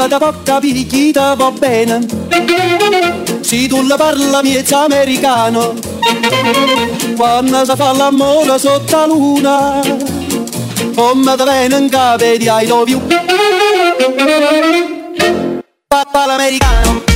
mamma da può capire chi ti va bene. Se tu la parla miezza americano, quando si fa l'amore sotto la luna, come ti viene in capo di I love you. Papà l'americano.